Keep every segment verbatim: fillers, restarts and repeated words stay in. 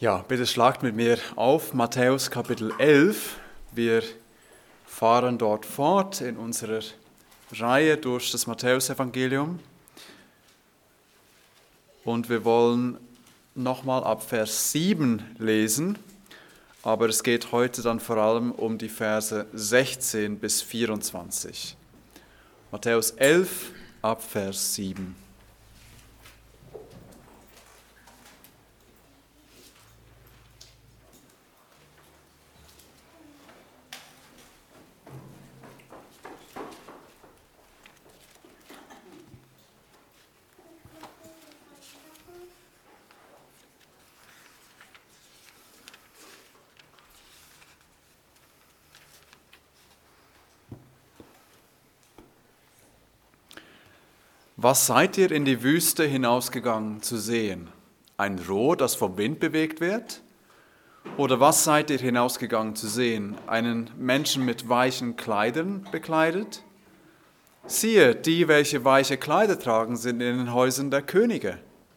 Ja, bitte schlagt mit mir auf Matthäus Kapitel elf. Wir fahren dort fort in unserer Reihe durch das Matthäusevangelium. Und wir wollen nochmal ab Vers sieben lesen, aber es geht heute dann vor allem um die Verse sechzehn bis vierundzwanzig. Matthäus elf ab Vers sieben. Was seid ihr in die Wüste hinausgegangen zu sehen? Ein Rohr, das vom Wind bewegt wird? Oder was seid ihr hinausgegangen zu sehen? Einen Menschen mit weichen Kleidern bekleidet? Siehe, die, welche weiche Kleider tragen, sind in den Häusern der Könige.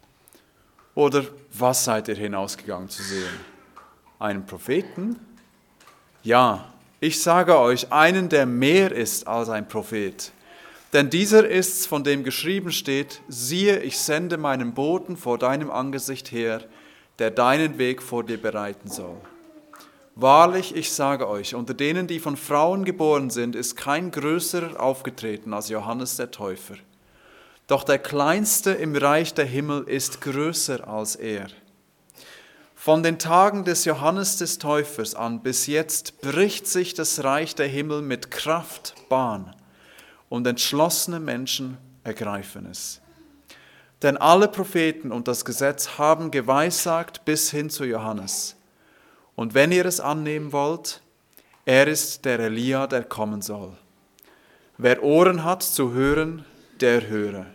Oder was seid ihr hinausgegangen zu sehen? Einen Propheten? Ja, ich sage euch, einen, der mehr ist als ein Prophet. Denn dieser ist's, von dem geschrieben steht, siehe, ich sende meinen Boten vor deinem Angesicht her, der deinen Weg vor dir bereiten soll. Wahrlich, ich sage euch, unter denen, die von Frauen geboren sind, ist kein größerer aufgetreten als Johannes der Täufer. Doch der Kleinste im Reich der Himmel ist größer als er. Von den Tagen des Johannes des Täufers an bis jetzt bricht sich das Reich der Himmel mit Kraft Bahn. Und entschlossene Menschen ergreifen es. Denn alle Propheten und das Gesetz haben geweissagt bis hin zu Johannes. Und wenn ihr es annehmen wollt, er ist der Elia, der kommen soll. Wer Ohren hat zu hören, der höre.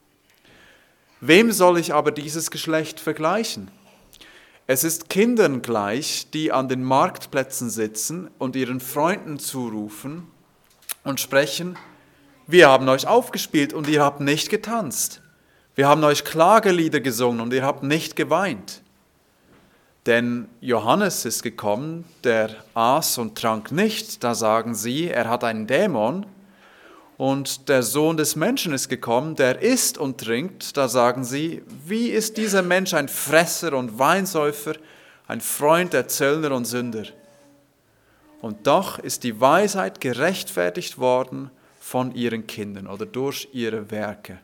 Wem soll ich aber dieses Geschlecht vergleichen? Es ist Kindern gleich, die an den Marktplätzen sitzen und ihren Freunden zurufen und sprechen: Wir haben euch aufgespielt und ihr habt nicht getanzt. Wir haben euch Klagelieder gesungen und ihr habt nicht geweint. Denn Johannes ist gekommen, der aß und trank nicht, da sagen sie, er hat einen Dämon. Und der Sohn des Menschen ist gekommen, der isst und trinkt, da sagen sie, wie ist dieser Mensch ein Fresser und Weinsäufer, ein Freund der Zöllner und Sünder. Und doch ist die Weisheit gerechtfertigt worden von ihren Kindern oder durch ihre Werke.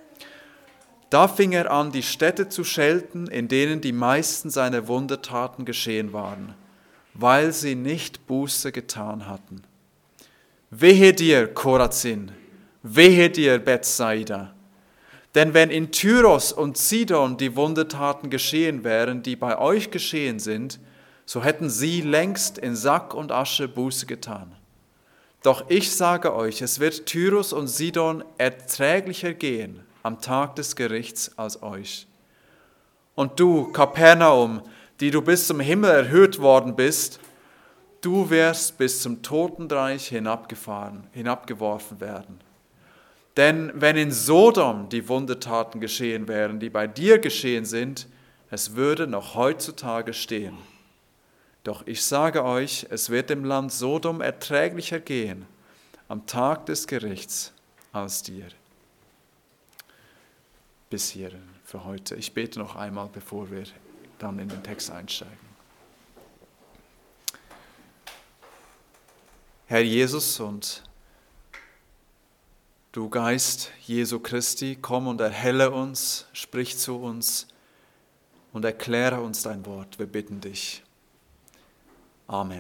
Da fing er an, die Städte zu schelten, in denen die meisten seiner Wundertaten geschehen waren, weil sie nicht Buße getan hatten. Wehe dir, Chorazin, wehe dir, Bethsaida, denn wenn in Tyros und Sidon die Wundertaten geschehen wären, die bei euch geschehen sind, so hätten sie längst in Sack und Asche Buße getan. Doch ich sage euch, es wird Tyros und Sidon erträglicher gehen am Tag des Gerichts als euch. Und du, Kapernaum, die du bis zum Himmel erhöht worden bist, du wirst bis zum Totenreich hinabgefahren, hinabgeworfen werden. Denn wenn in Sodom die Wundertaten geschehen wären, die bei dir geschehen sind, es würde noch heutzutage stehen. Doch ich sage euch, es wird dem Land Sodom erträglicher gehen am Tag des Gerichts als dir. Bis hierhin für heute. Ich bete noch einmal, bevor wir dann in den Text einsteigen. Herr Jesus und du Geist Jesu Christi, komm und erhelle uns, sprich zu uns und erkläre uns dein Wort. Wir bitten dich. Amen.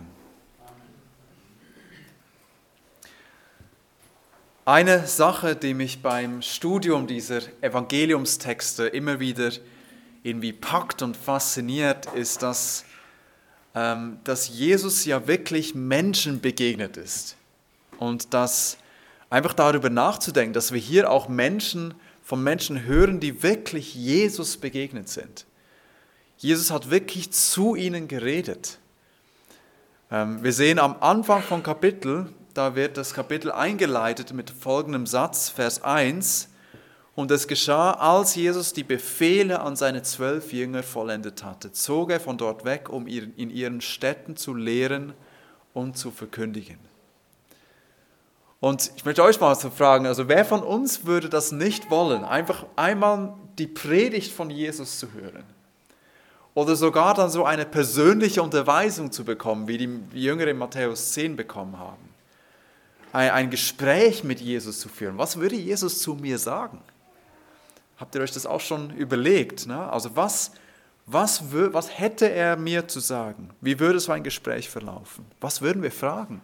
Eine Sache, die mich beim Studium dieser Evangeliumstexte immer wieder irgendwie packt und fasziniert, ist, dass, ähm, dass Jesus ja wirklich Menschen begegnet ist. Und dass einfach darüber nachzudenken, dass wir hier auch Menschen von Menschen hören, die wirklich Jesus begegnet sind. Jesus hat wirklich zu ihnen geredet. Wir sehen am Anfang vom Kapitel, da wird das Kapitel eingeleitet mit folgendem Satz, Vers eins. Und es geschah, als Jesus die Befehle an seine zwölf Jünger vollendet hatte, zog er von dort weg, um in ihren Städten zu lehren und zu verkündigen. Und ich möchte euch mal so fragen, also wer von uns würde das nicht wollen, einfach einmal die Predigt von Jesus zu hören? Oder sogar dann so eine persönliche Unterweisung zu bekommen, wie die Jünger in Matthäus zehn bekommen haben. Ein, ein Gespräch mit Jesus zu führen. Was würde Jesus zu mir sagen? Habt ihr euch das auch schon überlegt? Ne? Also was, was, was hätte er mir zu sagen? Wie würde so ein Gespräch verlaufen? Was würden wir fragen?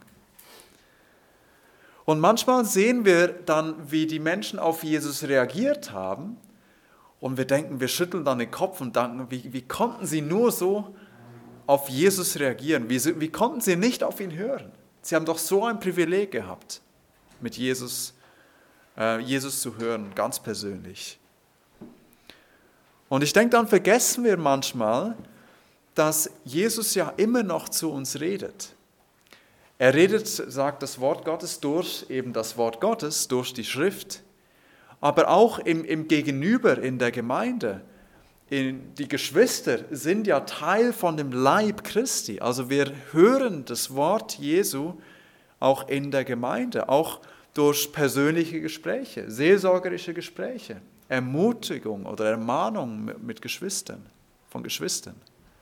Und manchmal sehen wir dann, wie die Menschen auf Jesus reagiert haben und wir denken, wir schütteln dann den Kopf und denken, wie, wie konnten sie nur so auf Jesus reagieren? Wie, wie konnten sie nicht auf ihn hören? Sie haben doch so ein Privileg gehabt, mit Jesus, äh, Jesus zu hören, ganz persönlich. Und ich denke, dann vergessen wir manchmal, dass Jesus ja immer noch zu uns redet. Er redet, sagt das Wort Gottes, durch eben das Wort Gottes, durch die Schrift, aber auch im, im Gegenüber in der Gemeinde. In, die Geschwister sind ja Teil von dem Leib Christi. Also wir hören das Wort Jesu auch in der Gemeinde, auch durch persönliche Gespräche, seelsorgerische Gespräche, Ermutigung oder Ermahnung mit Geschwistern, von Geschwistern.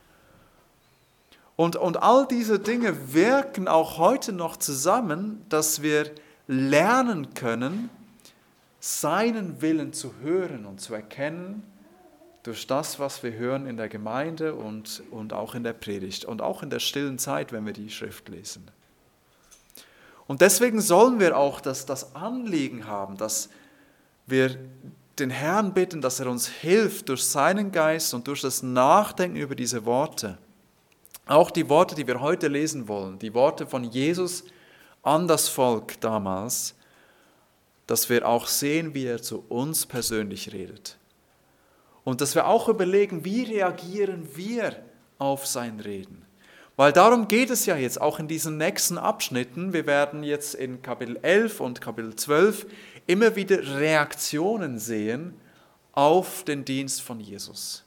Und, und all diese Dinge wirken auch heute noch zusammen, dass wir lernen können, seinen Willen zu hören und zu erkennen durch das, was wir hören in der Gemeinde und, und auch in der Predigt und auch in der stillen Zeit, wenn wir die Schrift lesen. Und deswegen sollen wir auch das, das Anliegen haben, dass wir den Herrn bitten, dass er uns hilft durch seinen Geist und durch das Nachdenken über diese Worte. Auch die Worte, die wir heute lesen wollen, die Worte von Jesus an das Volk damals, dass wir auch sehen, wie er zu uns persönlich redet. Und dass wir auch überlegen, wie reagieren wir auf sein Reden. Weil darum geht es ja jetzt auch in diesen nächsten Abschnitten. Wir werden jetzt in Kapitel elf und Kapitel zwölf immer wieder Reaktionen sehen auf den Dienst von Jesus.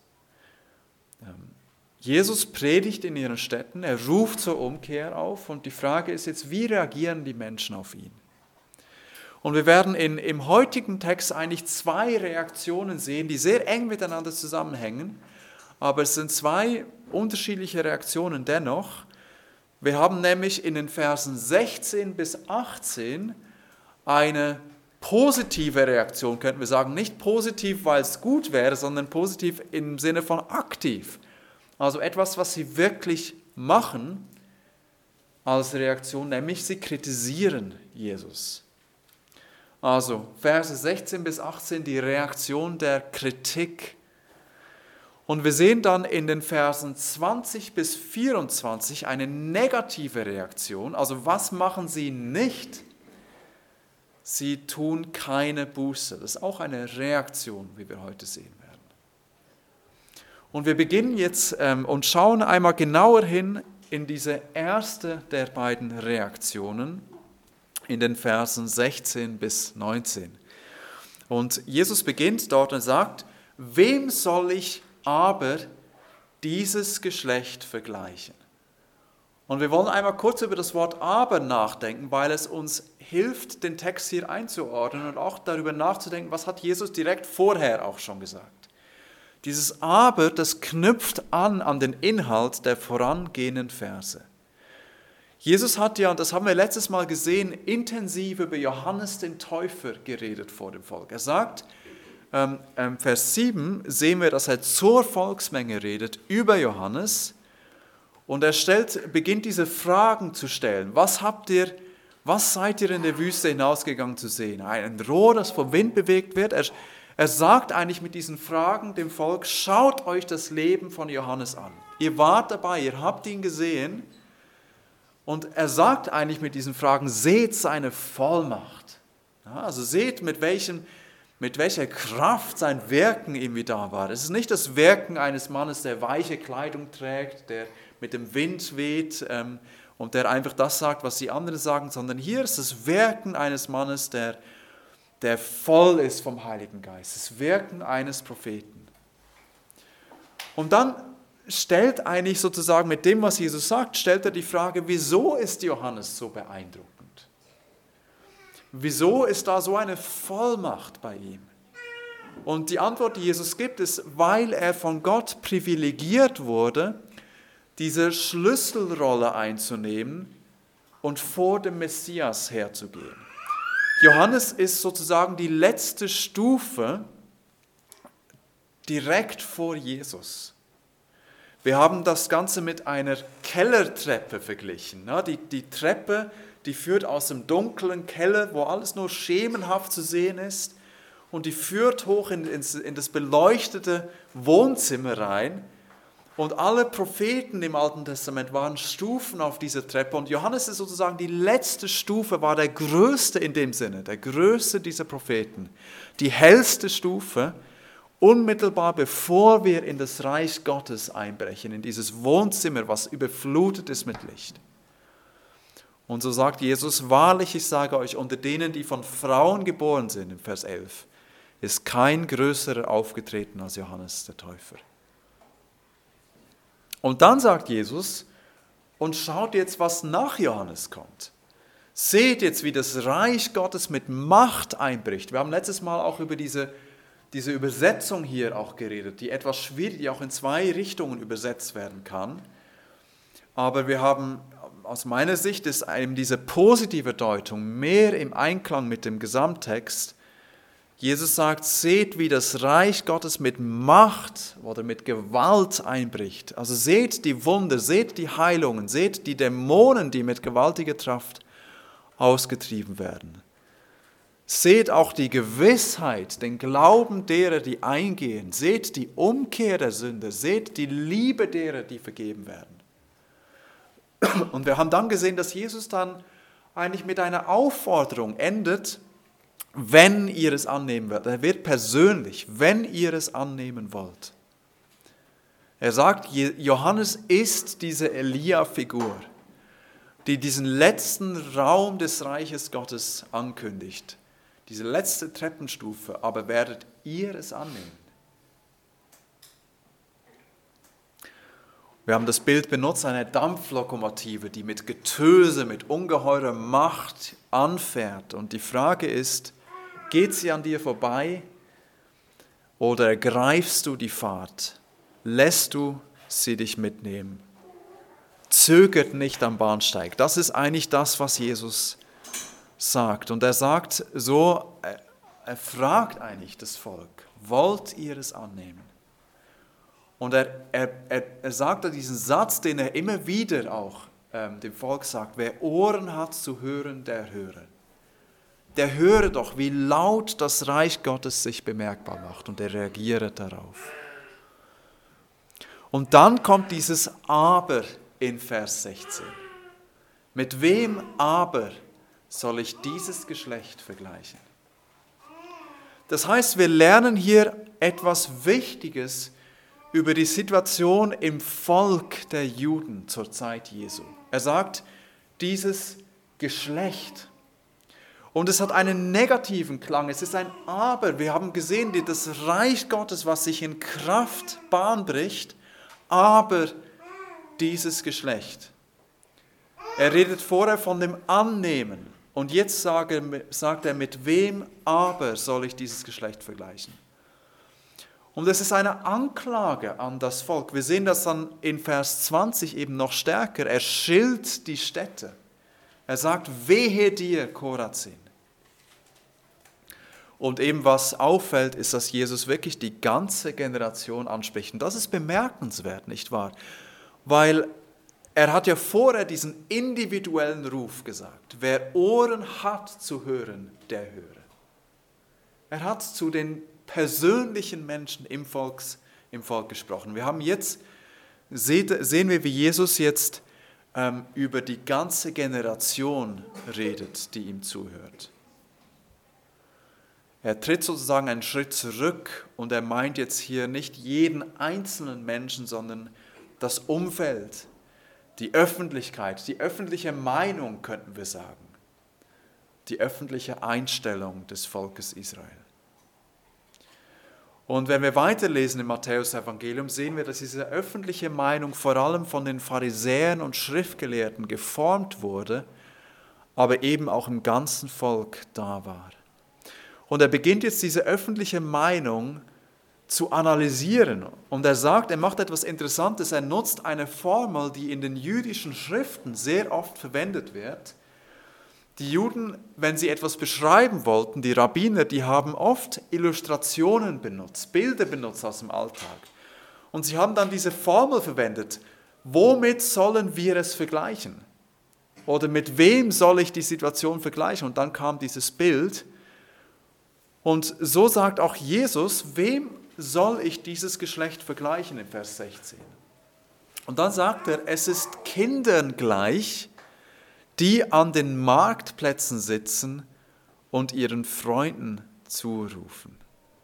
Jesus predigt in ihren Städten, er ruft zur Umkehr auf und die Frage ist jetzt, wie reagieren die Menschen auf ihn? Und wir werden in, im heutigen Text eigentlich zwei Reaktionen sehen, die sehr eng miteinander zusammenhängen, aber es sind zwei unterschiedliche Reaktionen dennoch. Wir haben nämlich in den Versen sechzehn bis achtzehn eine positive Reaktion, könnten wir sagen, nicht positiv, weil es gut wäre, sondern positiv im Sinne von aktiv. Also etwas, was sie wirklich machen als Reaktion, nämlich sie kritisieren Jesus. Also Verse sechzehn bis achtzehn, die Reaktion der Kritik. Und wir sehen dann in den Versen zwanzig bis vierundzwanzig eine negative Reaktion. Also was machen sie nicht? Sie tun keine Buße. Das ist auch eine Reaktion, wie wir heute sehen werden. Und wir beginnen jetzt ähm, und schauen einmal genauer hin in diese erste der beiden Reaktionen, in den Versen sechzehn bis neunzehn. Und Jesus beginnt dort und sagt, wem soll ich aber dieses Geschlecht vergleichen? Und wir wollen einmal kurz über das Wort aber nachdenken, weil es uns hilft, den Text hier einzuordnen und auch darüber nachzudenken, was hat Jesus direkt vorher auch schon gesagt. Dieses aber, das knüpft an an den Inhalt der vorangehenden Verse. Jesus hat ja, und das haben wir letztes Mal gesehen, intensiv über Johannes den Täufer geredet vor dem Volk. Er sagt, ähm, Vers sieben sehen wir, dass er zur Volksmenge redet über Johannes und er stellt, beginnt diese Fragen zu stellen. Was habt ihr, was seid ihr in der Wüste hinausgegangen zu sehen? Ein Rohr, das vom Wind bewegt wird. Er, er sagt eigentlich mit diesen Fragen dem Volk, schaut euch das Leben von Johannes an. Ihr wart dabei, ihr habt ihn gesehen. Und er sagt eigentlich mit diesen Fragen, seht seine Vollmacht. Ja, also seht, mit, welchem, mit welcher Kraft sein Wirken irgendwie da war. Es ist nicht das Wirken eines Mannes, der weiche Kleidung trägt, der mit dem Wind weht ähm, und der einfach das sagt, was die anderen sagen, sondern hier ist das Wirken eines Mannes, der, der voll ist vom Heiligen Geist. Das Wirken eines Propheten. Und dann stellt eigentlich sozusagen mit dem, was Jesus sagt, stellt er die Frage, wieso ist Johannes so beeindruckend? Wieso ist da so eine Vollmacht bei ihm? Und die Antwort, die Jesus gibt, ist, weil er von Gott privilegiert wurde, diese Schlüsselrolle einzunehmen und vor dem Messias herzugehen. Johannes ist sozusagen die letzte Stufe direkt vor Jesus. Wir haben das Ganze mit einer Kellertreppe verglichen. Die, die Treppe, die führt aus dem dunklen Keller, wo alles nur schemenhaft zu sehen ist, und die führt hoch in, ins, in das beleuchtete Wohnzimmer rein. Und alle Propheten im Alten Testament waren Stufen auf dieser Treppe. Und Johannes ist sozusagen die letzte Stufe, war der größte in dem Sinne, der größte dieser Propheten. Die hellste Stufe, unmittelbar bevor wir in das Reich Gottes einbrechen, in dieses Wohnzimmer, was überflutet ist mit Licht. Und so sagt Jesus, wahrlich, ich sage euch, unter denen, die von Frauen geboren sind, im Vers elf, ist kein größerer aufgetreten als Johannes der Täufer. Und dann sagt Jesus, und schaut jetzt, was nach Johannes kommt. Seht jetzt, wie das Reich Gottes mit Macht einbricht. Wir haben letztes Mal auch über diese, diese Übersetzung hier auch geredet, die etwas schwierig, die auch in zwei Richtungen übersetzt werden kann. Aber wir haben, aus meiner Sicht, ist eben diese positive Deutung mehr im Einklang mit dem Gesamttext. Jesus sagt, seht, wie das Reich Gottes mit Macht oder mit Gewalt einbricht. Also seht die Wunder, seht die Heilungen, seht die Dämonen, die mit gewaltiger Kraft ausgetrieben werden. Seht auch die Gewissheit, den Glauben derer, die eingehen. Seht die Umkehr der Sünder, seht die Liebe derer, die vergeben werden. Und wir haben dann gesehen, dass Jesus dann eigentlich mit einer Aufforderung endet, wenn ihr es annehmen wollt. Er wird persönlich, wenn ihr es annehmen wollt. Er sagt, Johannes ist diese Elia-Figur, die diesen letzten Raum des Reiches Gottes ankündigt. Diese letzte Treppenstufe, aber werdet ihr es annehmen? Wir haben das Bild benutzt, eine Dampflokomotive, die mit Getöse, mit ungeheurer Macht anfährt. Und die Frage ist, geht sie an dir vorbei oder ergreifst du die Fahrt? Lässt du sie dich mitnehmen? Zögert nicht am Bahnsteig. Das ist eigentlich das, was Jesus sagt. Und er sagt so, er fragt eigentlich das Volk, wollt ihr es annehmen? Und er, er, er, er sagt diesen Satz, den er immer wieder auch ähm, dem Volk sagt, wer Ohren hat zu hören, der höre. Der höre doch, wie laut das Reich Gottes sich bemerkbar macht, und er reagiere darauf. Und dann kommt dieses Aber in Vers sechzehn. Mit wem aber soll ich dieses Geschlecht vergleichen? Das heißt, wir lernen hier etwas Wichtiges über die Situation im Volk der Juden zur Zeit Jesu. Er sagt, dieses Geschlecht. Und es hat einen negativen Klang, es ist ein Aber. Wir haben gesehen, das Reich Gottes, was sich in Kraft Bahn bricht, aber dieses Geschlecht. Er redet vorher von dem Annehmen. Und jetzt sagt er, mit wem aber soll ich dieses Geschlecht vergleichen? Und es ist eine Anklage an das Volk. Wir sehen das dann in Vers zwanzig eben noch stärker. Er schilt die Städte. Er sagt, wehe dir, Chorazin. Und eben was auffällt, ist, dass Jesus wirklich die ganze Generation anspricht. Und das ist bemerkenswert, nicht wahr? Weil er hat ja vorher diesen individuellen Ruf gesagt. Wer Ohren hat zu hören, der höre. Er hat zu den persönlichen Menschen im, Volks, im Volk gesprochen. Wir haben jetzt, sehen wir, wie Jesus jetzt ähm, über die ganze Generation redet, die ihm zuhört. Er tritt sozusagen einen Schritt zurück und er meint jetzt hier nicht jeden einzelnen Menschen, sondern das Umfeld, die Öffentlichkeit, die öffentliche Meinung, könnten wir sagen. die öffentliche Einstellung des Volkes Israel. Und wenn wir weiterlesen im Matthäus-Evangelium, sehen wir, dass diese öffentliche Meinung vor allem von den Pharisäern und Schriftgelehrten geformt wurde, aber eben auch im ganzen Volk da war. Und er beginnt jetzt diese öffentliche Meinung zu analysieren. Und er sagt, er macht etwas Interessantes, er nutzt eine Formel, die in den jüdischen Schriften sehr oft verwendet wird. Die Juden, wenn sie etwas beschreiben wollten, die Rabbiner, die haben oft Illustrationen benutzt, Bilder benutzt aus dem Alltag. Und sie haben dann diese Formel verwendet, womit sollen wir es vergleichen? Oder mit wem soll ich die Situation vergleichen? Und dann kam dieses Bild. Und so sagt auch Jesus, wem soll ich dieses Geschlecht vergleichen in Vers sechzehn? Und dann sagt er, es ist Kindern gleich, die an den Marktplätzen sitzen und ihren Freunden zurufen.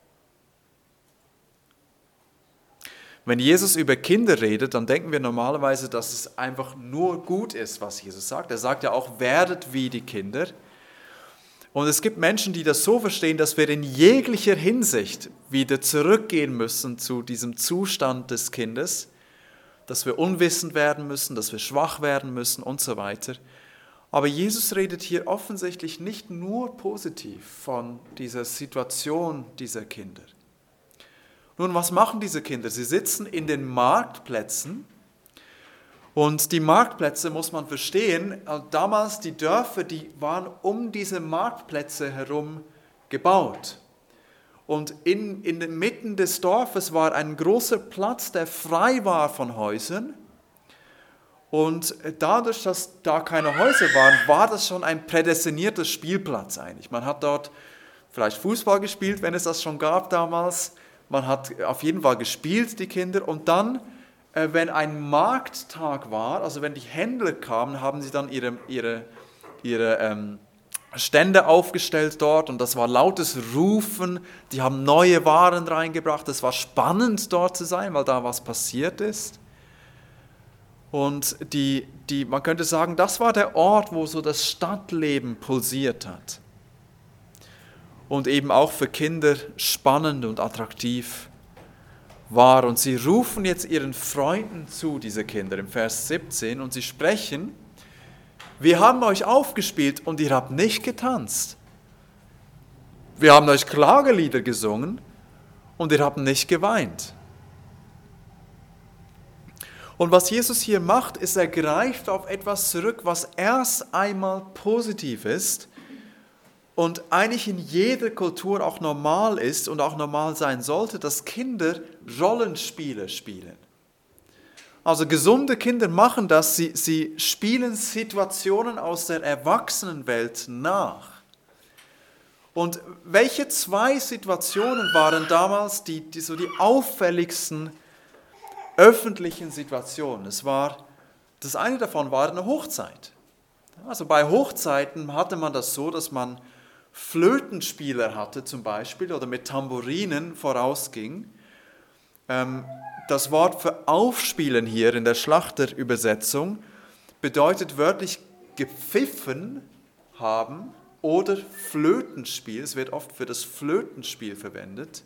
Wenn Jesus über Kinder redet, dann denken wir normalerweise, dass es einfach nur gut ist, was Jesus sagt. Er sagt ja auch, werdet wie die Kinder. Und es gibt Menschen, die das so verstehen, dass wir in jeglicher Hinsicht wieder zurückgehen müssen zu diesem Zustand des Kindes, dass wir unwissend werden müssen, dass wir schwach werden müssen und so weiter. Aber Jesus redet hier offensichtlich nicht nur positiv von dieser Situation dieser Kinder. Nun, was machen diese Kinder? Sie sitzen in den Marktplätzen und die Marktplätze, muss man verstehen, damals die Dörfer, die waren um diese Marktplätze herum gebaut. Und in, in den Mitten des Dorfes war ein großer Platz, der frei war von Häusern. Und dadurch, dass da keine Häuser waren, war das schon ein prädestinierter Spielplatz eigentlich. Man hat dort vielleicht Fußball gespielt, wenn es das schon gab damals. Man hat auf jeden Fall gespielt, die Kinder. Und dann, wenn ein Markttag war, also wenn die Händler kamen, haben sie dann ihre, ihre, ihre ähm, Stände aufgestellt dort. Und das war lautes Rufen. Die haben neue Waren reingebracht. Es war spannend, dort zu sein, weil da was passiert ist. Und die, die, man könnte sagen, das war der Ort, wo so das Stadtleben pulsiert hat. Und eben auch für Kinder spannend und attraktiv war. Und sie rufen jetzt ihren Freunden zu, diese Kinder, im Vers siebzehn, und sie sprechen, wir haben euch aufgespielt und ihr habt nicht getanzt. Wir haben euch Klagelieder gesungen und ihr habt nicht geweint. Und was Jesus hier macht, ist, er greift auf etwas zurück, was erst einmal positiv ist und eigentlich in jeder Kultur auch normal ist und auch normal sein sollte, dass Kinder Rollenspiele spielen. Also gesunde Kinder machen das, sie, sie spielen Situationen aus der Erwachsenenwelt nach. Und welche zwei Situationen waren damals die, die, so die auffälligsten öffentlichen Situationen? Es war, das eine davon war eine Hochzeit. Also bei Hochzeiten hatte man das so, dass man Flötenspieler hatte zum Beispiel oder mit Tambourinen vorausging. Das Wort für aufspielen hier in der Schlachterübersetzung bedeutet wörtlich gepfiffen haben oder Flötenspiel. Es wird oft für das Flötenspiel verwendet.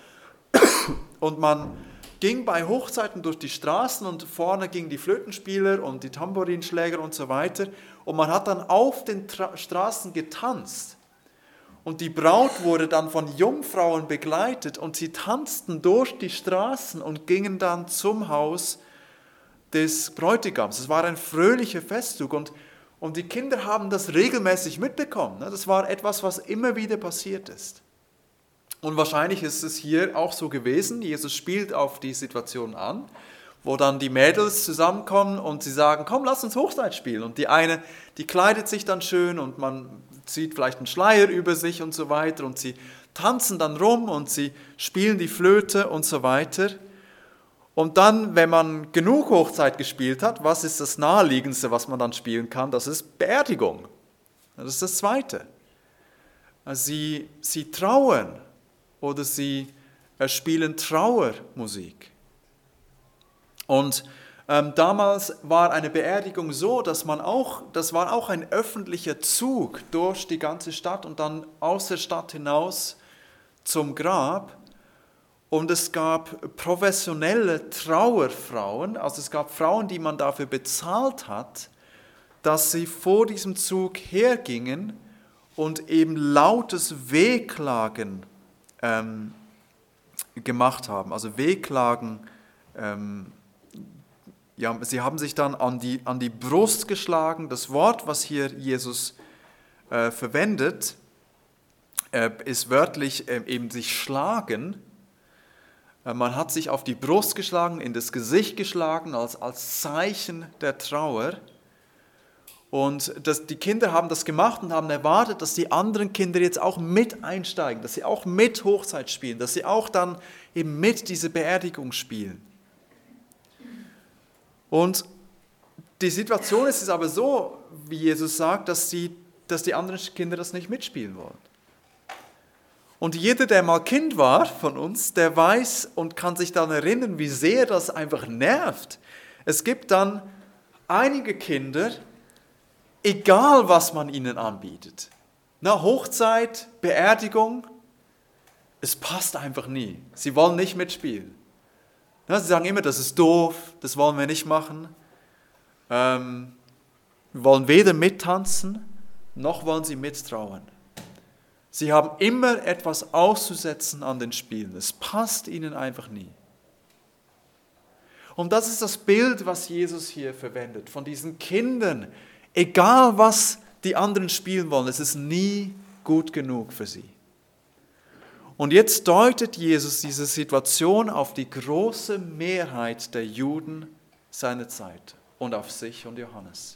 Und man ging bei Hochzeiten durch die Straßen und vorne gingen die Flötenspieler und die Tambourinschläger und so weiter. Und man hat dann auf den Tra- Straßen getanzt. Und die Braut wurde dann von Jungfrauen begleitet und sie tanzten durch die Straßen und gingen dann zum Haus des Bräutigams. Es war ein fröhlicher Festzug und, und die Kinder haben das regelmäßig mitbekommen. Das war etwas, was immer wieder passiert ist. Und wahrscheinlich ist es hier auch so gewesen. Jesus spielt auf die Situation an, wo dann die Mädels zusammenkommen und sie sagen, komm, lass uns Hochzeit spielen. Und die eine, die kleidet sich dann schön und man zieht vielleicht einen Schleier über sich und so weiter. Und sie tanzen dann rum und sie spielen die Flöte und so weiter. Und dann, wenn man genug Hochzeit gespielt hat, was ist das Naheliegendste, was man dann spielen kann? Das ist Beerdigung. Das ist das Zweite. Also sie, sie trauern. Oder sie spielen Trauermusik. Und Ähm, damals war eine Beerdigung so, dass man auch, das war auch ein öffentlicher Zug durch die ganze Stadt und dann aus der Stadt hinaus zum Grab. Und es gab professionelle Trauerfrauen, also es gab Frauen, die man dafür bezahlt hat, dass sie vor diesem Zug hergingen und eben lautes Wehklagen ähm, gemacht haben. Also Wehklagen, ähm, ja, sie haben sich dann an die, an die Brust geschlagen. Das Wort, was hier Jesus äh, verwendet, äh, ist wörtlich äh, eben sich schlagen. Äh, man hat sich auf die Brust geschlagen, in das Gesicht geschlagen, als, als Zeichen der Trauer. Und das, die Kinder haben das gemacht und haben erwartet, dass die anderen Kinder jetzt auch mit einsteigen, dass sie auch mit Hochzeit spielen, dass sie auch dann eben mit diese Beerdigung spielen. Und die Situation ist es aber so, wie Jesus sagt, dass die, dass die anderen Kinder das nicht mitspielen wollen. Und jeder, der mal Kind war von uns, der weiß und kann sich dann erinnern, wie sehr das einfach nervt. Es gibt dann einige Kinder, egal was man ihnen anbietet. Na, Hochzeit, Beerdigung, es passt einfach nie. Sie wollen nicht mitspielen. Na, sie sagen immer, das ist doof, das wollen wir nicht machen. Ähm, wir wollen weder mittanzen, noch wollen sie mittrauern. Sie haben immer etwas auszusetzen an den Spielen. Es passt ihnen einfach nie. Und das ist das Bild, was Jesus hier verwendet, von diesen Kindern. Egal, was die anderen spielen wollen, es ist nie gut genug für sie. Und jetzt deutet Jesus diese Situation auf die große Mehrheit der Juden seiner Zeit und auf sich und Johannes.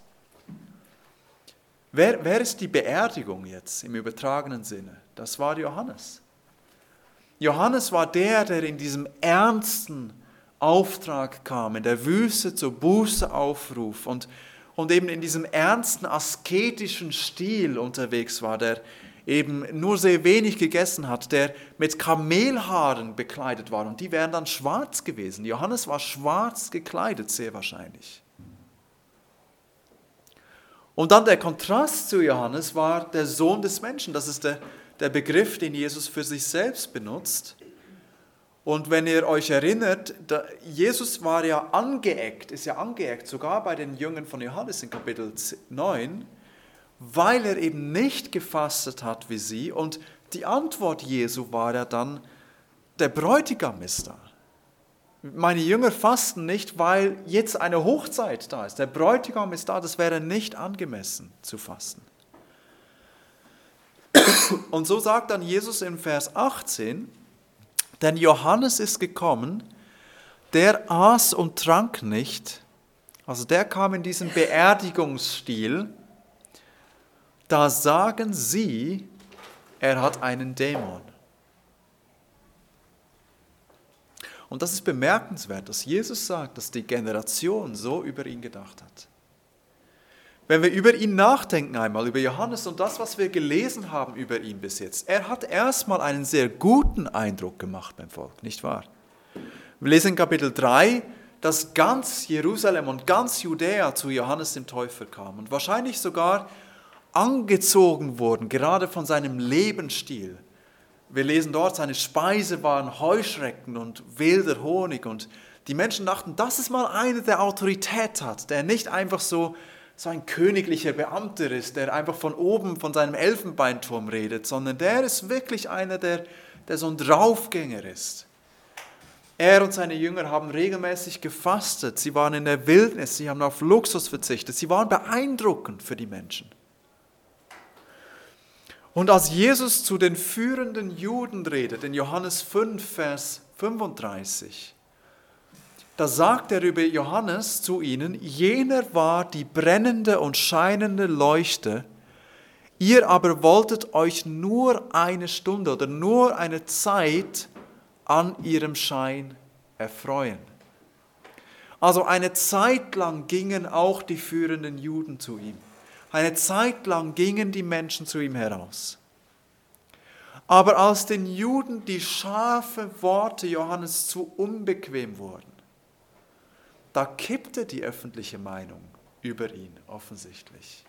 Wer, wer ist die Beerdigung jetzt im übertragenen Sinne? Das war Johannes. Johannes war der, der in diesem ernsten Auftrag kam, in der Wüste zur Buße aufruf und, und eben in diesem ernsten asketischen Stil unterwegs war, der eben nur sehr wenig gegessen hat, der mit Kamelhaaren bekleidet war und die wären dann schwarz gewesen. Johannes war schwarz gekleidet, sehr wahrscheinlich. Und dann der Kontrast zu Johannes war der Sohn des Menschen. Das ist der, der Begriff, den Jesus für sich selbst benutzt. Und wenn ihr euch erinnert, da, Jesus war ja angeeckt, ist ja angeeckt, sogar bei den Jüngern von Johannes in Kapitel neun, weil er eben nicht gefastet hat wie sie. Und die Antwort Jesu war ja dann, der Bräutigam ist da. Meine Jünger fasten nicht, weil jetzt eine Hochzeit da ist. Der Bräutigam ist da, das wäre nicht angemessen zu fasten. Und so sagt dann Jesus in Vers achtzehn, denn Johannes ist gekommen, der aß und trank nicht, also der kam in diesen Beerdigungsstil, da sagen sie, er hat einen Dämon. Und das ist bemerkenswert, dass Jesus sagt, dass die Generation so über ihn gedacht hat. Wenn wir über ihn nachdenken einmal, über Johannes und das, was wir gelesen haben über ihn bis jetzt, er hat erstmal einen sehr guten Eindruck gemacht beim Volk, nicht wahr? Wir lesen in Kapitel drei, dass ganz Jerusalem und ganz Judäa zu Johannes dem Täufer kam und wahrscheinlich sogar angezogen wurden, gerade von seinem Lebensstil. Wir lesen dort, seine Speise waren Heuschrecken und wilder Honig und die Menschen dachten, das ist mal einer, der Autorität hat, der nicht einfach so, so ein königlicher Beamter ist, der einfach von oben von seinem Elfenbeinturm redet, sondern der ist wirklich einer, der, der so ein Draufgänger ist. Er und seine Jünger haben regelmäßig gefastet, sie waren in der Wildnis, sie haben auf Luxus verzichtet, sie waren beeindruckend für die Menschen. Und als Jesus zu den führenden Juden redet, in Johannes fünf, Vers fünfunddreißig, da sagt er über Johannes zu ihnen, jener war die brennende und scheinende Leuchte, ihr aber wolltet euch nur eine Stunde oder nur eine Zeit an ihrem Schein erfreuen. Also eine Zeit lang gingen auch die führenden Juden zu ihm. Eine Zeit lang gingen die Menschen zu ihm heraus. Aber als den Juden die scharfen Worte Johannes zu unbequem wurden, da kippte die öffentliche Meinung über ihn offensichtlich.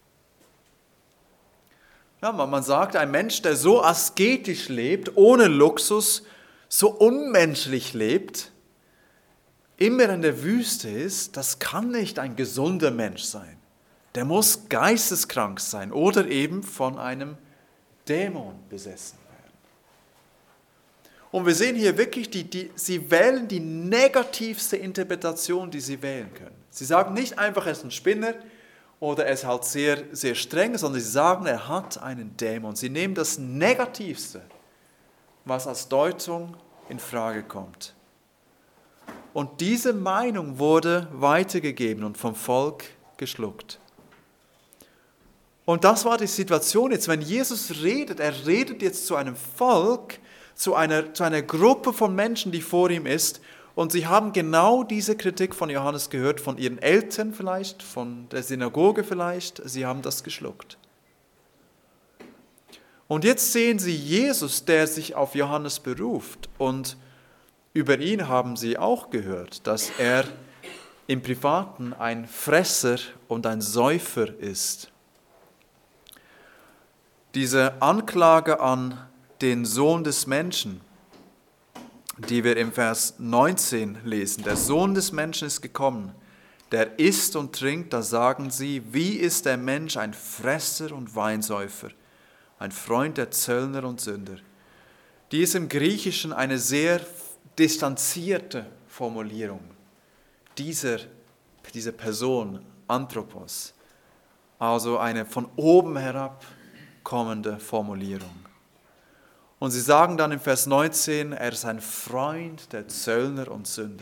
Ja, man sagt, ein Mensch, der so asketisch lebt, ohne Luxus, so unmenschlich lebt, immer in der Wüste ist, das kann nicht ein gesunder Mensch sein. Der muss geisteskrank sein oder eben von einem Dämon besessen werden. Und wir sehen hier wirklich, die, die, sie wählen die negativste Interpretation, die sie wählen können. Sie sagen nicht einfach, er ist ein Spinner oder er ist halt sehr, sehr streng, sondern sie sagen, er hat einen Dämon. Sie nehmen das Negativste, was als Deutung in Frage kommt. Und diese Meinung wurde weitergegeben und vom Volk geschluckt. Und das war die Situation jetzt, wenn Jesus redet, er redet jetzt zu einem Volk, zu einer, zu einer Gruppe von Menschen, die vor ihm ist, und sie haben genau diese Kritik von Johannes gehört, von ihren Eltern vielleicht, von der Synagoge vielleicht, sie haben das geschluckt. Und jetzt sehen sie Jesus, der sich auf Johannes beruft, und über ihn haben sie auch gehört, dass er im Privaten ein Fresser und ein Säufer ist. Diese Anklage an den Sohn des Menschen, die wir im Vers neunzehn lesen, der Sohn des Menschen ist gekommen, der isst und trinkt, da sagen sie, wie ist der Mensch ein Fresser und Weinsäufer, ein Freund der Zöllner und Sünder. Die ist im Griechischen eine sehr distanzierte Formulierung dieser, dieser Person, Anthropos, also eine von oben herab kommende Formulierung. Und sie sagen dann im Vers neunzehn, er ist ein Freund der Zöllner und Sünder.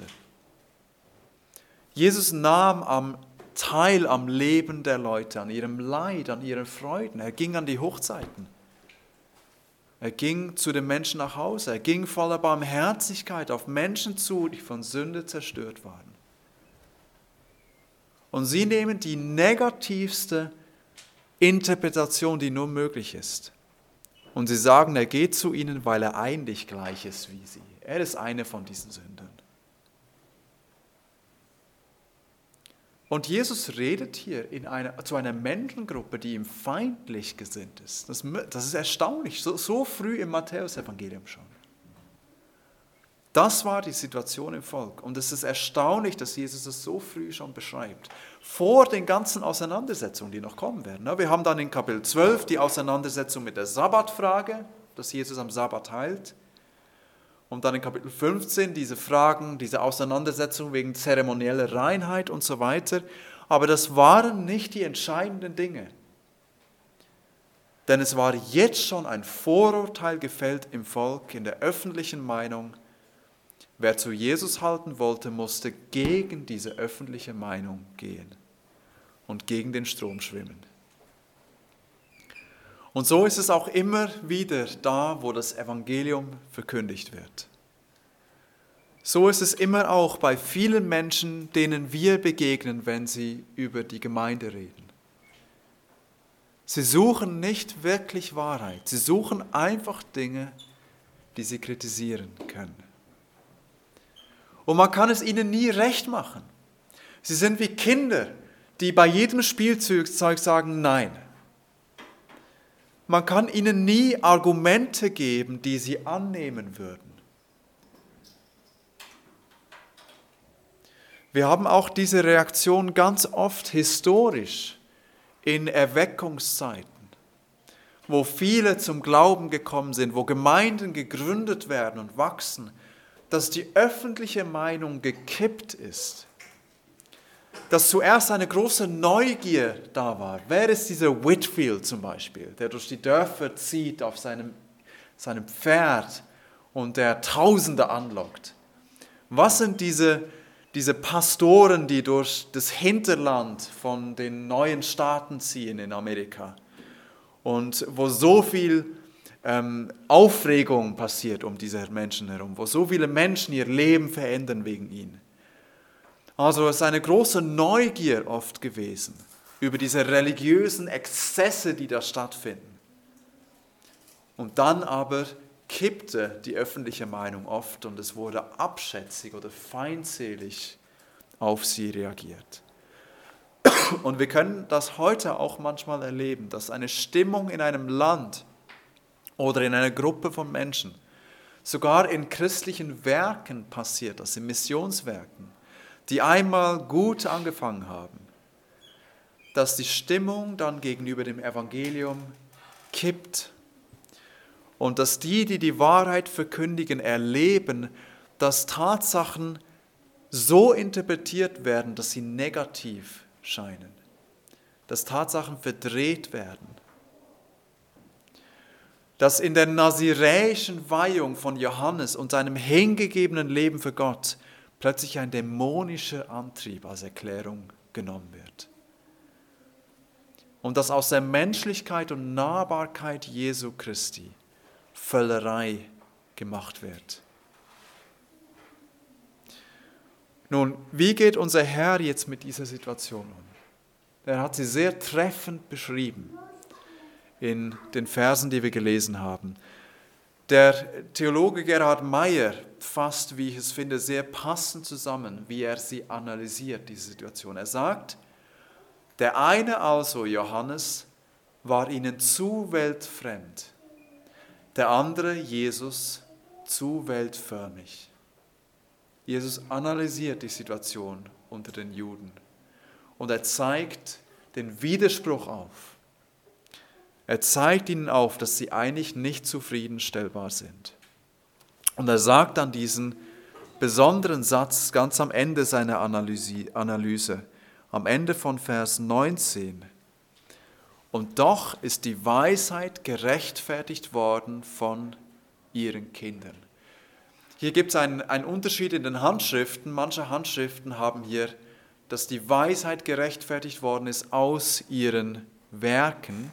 Jesus nahm am teil am Leben der Leute, an ihrem Leid, an ihren Freuden. Er ging an die Hochzeiten. Er ging zu den Menschen nach Hause. Er ging voller Barmherzigkeit auf Menschen zu, die von Sünde zerstört waren. Und sie nehmen die negativste Interpretation, die nur möglich ist. Und sie sagen, er geht zu ihnen, weil er eigentlich gleich ist wie sie. Er ist eine von diesen Sündern. Und Jesus redet hier in einer, zu einer Menschengruppe, die ihm feindlich gesinnt ist. Das, das ist erstaunlich, so, so früh im Matthäusevangelium schon. Das war die Situation im Volk. Und es ist erstaunlich, dass Jesus es so früh schon beschreibt. Vor den ganzen Auseinandersetzungen, die noch kommen werden. Wir haben dann in Kapitel zwölf die Auseinandersetzung mit der Sabbatfrage, dass Jesus am Sabbat heilt. Und dann in Kapitel fünfzehn diese Fragen, diese Auseinandersetzung wegen zeremonieller Reinheit und so weiter. Aber das waren nicht die entscheidenden Dinge. Denn es war jetzt schon ein Vorurteil gefällt im Volk, in der öffentlichen Meinung. Wer zu Jesus halten wollte, musste gegen diese öffentliche Meinung gehen und gegen den Strom schwimmen. Und so ist es auch immer wieder da, wo das Evangelium verkündigt wird. So ist es immer auch bei vielen Menschen, denen wir begegnen, wenn sie über die Gemeinde reden. Sie suchen nicht wirklich Wahrheit, sie suchen einfach Dinge, die sie kritisieren können. Und man kann es ihnen nie recht machen. Sie sind wie Kinder, die bei jedem Spielzeug sagen Nein. Man kann ihnen nie Argumente geben, die sie annehmen würden. Wir haben auch diese Reaktion ganz oft historisch in Erweckungszeiten, wo viele zum Glauben gekommen sind, wo Gemeinden gegründet werden und wachsen, dass die öffentliche Meinung gekippt ist. Dass zuerst eine große Neugier da war. Wer ist dieser Whitfield zum Beispiel, der durch die Dörfer zieht auf seinem, seinem Pferd und der Tausende anlockt? Was sind diese, diese Pastoren, die durch das Hinterland von den neuen Staaten ziehen in Amerika und wo so viel ähm, Aufregung passiert um diese Menschen herum, wo so viele Menschen ihr Leben verändern wegen ihnen? Also es ist eine große Neugier oft gewesen über diese religiösen Exzesse, die da stattfinden. Und dann aber kippte die öffentliche Meinung oft und es wurde abschätzig oder feindselig auf sie reagiert. Und wir können das heute auch manchmal erleben, dass eine Stimmung in einem Land oder in einer Gruppe von Menschen, sogar in christlichen Werken passiert, also in Missionswerken, die einmal gut angefangen haben, dass die Stimmung dann gegenüber dem Evangelium kippt und dass die, die die Wahrheit verkündigen, erleben, dass Tatsachen so interpretiert werden, dass sie negativ scheinen, dass Tatsachen verdreht werden, dass in der naziräischen Weihung von Johannes und seinem hingegebenen Leben für Gott plötzlich ein dämonischer Antrieb als Erklärung genommen wird. Und dass aus der Menschlichkeit und Nahbarkeit Jesu Christi Völlerei gemacht wird. Nun, wie geht unser Herr jetzt mit dieser Situation um? Er hat sie sehr treffend beschrieben in den Versen, die wir gelesen haben. Der Theologe Gerhard Meyer fasst, wie ich es finde, sehr passend zusammen, wie er sie analysiert, diese Situation. Er sagt, der eine also, Johannes, war ihnen zu weltfremd, der andere, Jesus, zu weltförmig. Jesus analysiert die Situation unter den Juden und er zeigt den Widerspruch auf. Er zeigt ihnen auf, dass sie eigentlich nicht zufriedenstellbar sind. Und er sagt dann diesen besonderen Satz ganz am Ende seiner Analyse, Analyse, am Ende von Vers neunzehn. Und doch ist die Weisheit gerechtfertigt worden von ihren Kindern. Hier gibt es einen, einen Unterschied in den Handschriften. Manche Handschriften haben hier, dass die Weisheit gerechtfertigt worden ist aus ihren Werken.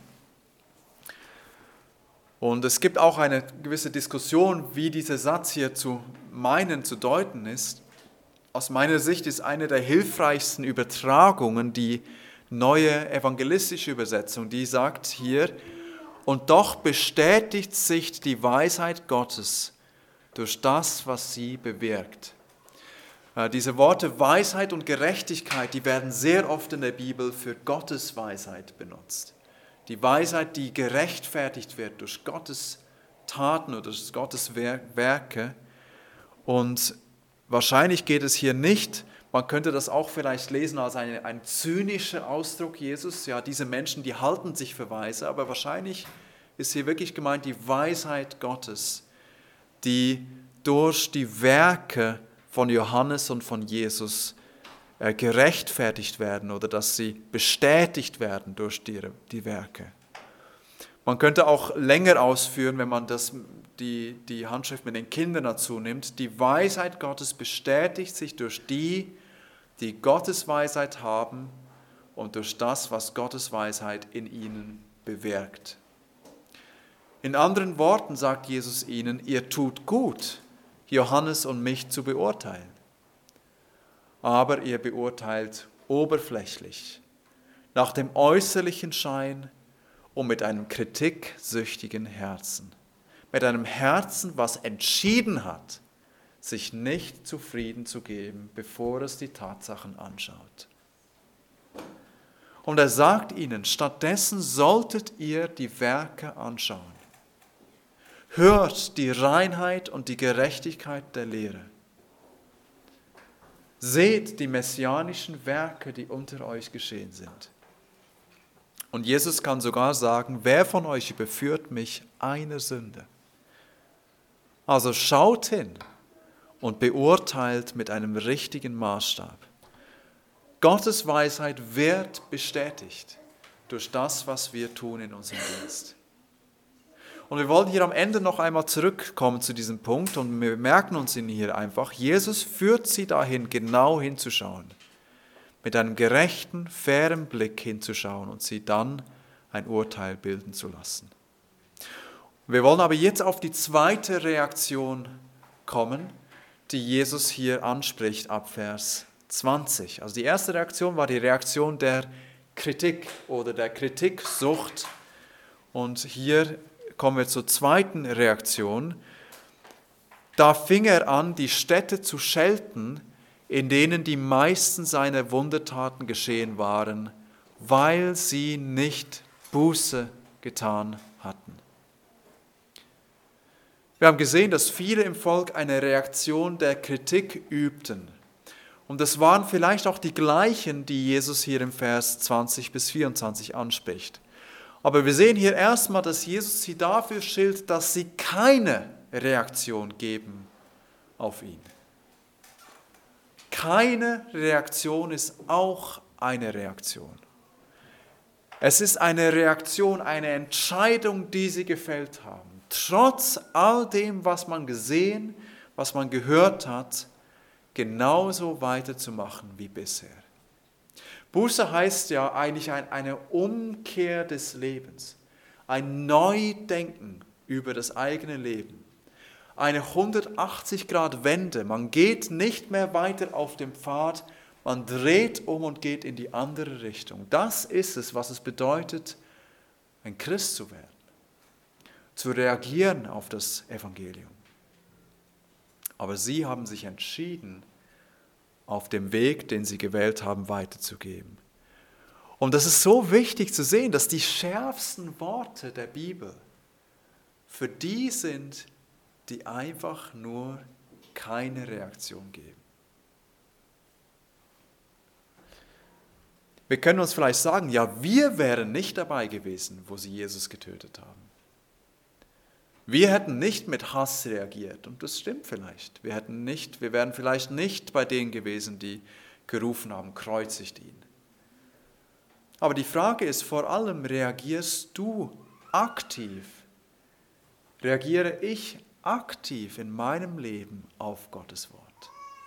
Und es gibt auch eine gewisse Diskussion, wie dieser Satz hier zu meinen, zu deuten ist. Aus meiner Sicht ist eine der hilfreichsten Übertragungen die neue evangelistische Übersetzung, die sagt hier, und doch bestätigt sich die Weisheit Gottes durch das, was sie bewirkt. Diese Worte Weisheit und Gerechtigkeit, die werden sehr oft in der Bibel für Gottes Weisheit benutzt. Die Weisheit, die gerechtfertigt wird durch Gottes Taten oder durch Gottes Werke. Und wahrscheinlich geht es hier nicht, man könnte das auch vielleicht lesen als eine, ein zynischer Ausdruck Jesus. Ja, diese Menschen, die halten sich für weise, aber wahrscheinlich ist hier wirklich gemeint die Weisheit Gottes, die durch die Werke von Johannes und von Jesus gerechtfertigt werden oder dass sie bestätigt werden durch die, die Werke. Man könnte auch länger ausführen, wenn man das, die, die Handschrift mit den Kindern dazu nimmt. Die Weisheit Gottes bestätigt sich durch die, die Gottes Weisheit haben und durch das, was Gottes Weisheit in ihnen bewirkt. In anderen Worten sagt Jesus ihnen, ihr tut gut, Johannes und mich zu beurteilen. Aber ihr beurteilt oberflächlich, nach dem äußerlichen Schein und mit einem kritiksüchtigen Herzen. Mit einem Herzen, was entschieden hat, sich nicht zufrieden zu geben, bevor es die Tatsachen anschaut. Und er sagt ihnen, stattdessen solltet ihr die Werke anschauen. Hört die Reinheit und die Gerechtigkeit der Lehre. Seht die messianischen Werke, die unter euch geschehen sind. Und Jesus kann sogar sagen, wer von euch überführt mich einer Sünde? Also schaut hin und beurteilt mit einem richtigen Maßstab. Gottes Weisheit wird bestätigt durch das, was wir tun in unserem Dienst. Und wir wollen hier am Ende noch einmal zurückkommen zu diesem Punkt und wir merken uns ihn hier einfach. Jesus führt sie dahin, genau hinzuschauen, mit einem gerechten, fairen Blick hinzuschauen und sie dann ein Urteil bilden zu lassen. Wir wollen aber jetzt auf die zweite Reaktion kommen, die Jesus hier anspricht ab Vers zwanzig. Also die erste Reaktion war die Reaktion der Kritik oder der Kritiksucht. Und hier kommen wir zur zweiten Reaktion. Da fing er an, die Städte zu schelten, in denen die meisten seiner Wundertaten geschehen waren, weil sie nicht Buße getan hatten. Wir haben gesehen, dass viele im Volk eine Reaktion der Kritik übten. Und es waren vielleicht auch die gleichen, die Jesus hier im Vers zwanzig bis vierundzwanzig anspricht. Aber wir sehen hier erstmal, dass Jesus sie dafür schilt, dass sie keine Reaktion geben auf ihn. Keine Reaktion ist auch eine Reaktion. Es ist eine Reaktion, eine Entscheidung, die sie gefällt haben. Trotz all dem, was man gesehen, was man gehört hat, genauso weiterzumachen wie bisher. Buße heißt ja eigentlich eine Umkehr des Lebens, ein Neudenken über das eigene Leben, eine hundertachtzig Grad Wende. Man geht nicht mehr weiter auf dem Pfad, man dreht um und geht in die andere Richtung. Das ist es, was es bedeutet, ein Christ zu werden, zu reagieren auf das Evangelium. Aber sie haben sich entschieden, auf dem Weg, den sie gewählt haben, weiterzugeben. Und das ist so wichtig zu sehen, dass die schärfsten Worte der Bibel für die sind, die einfach nur keine Reaktion geben. Wir können uns vielleicht sagen, ja, wir wären nicht dabei gewesen, wo sie Jesus getötet haben. Wir hätten nicht mit Hass reagiert, und das stimmt vielleicht. Wir hätten nicht, wir wären vielleicht nicht bei denen gewesen, die gerufen haben, kreuzigt ihn. Aber die Frage ist vor allem, reagierst du aktiv? Reagiere ich aktiv in meinem Leben auf Gottes Wort?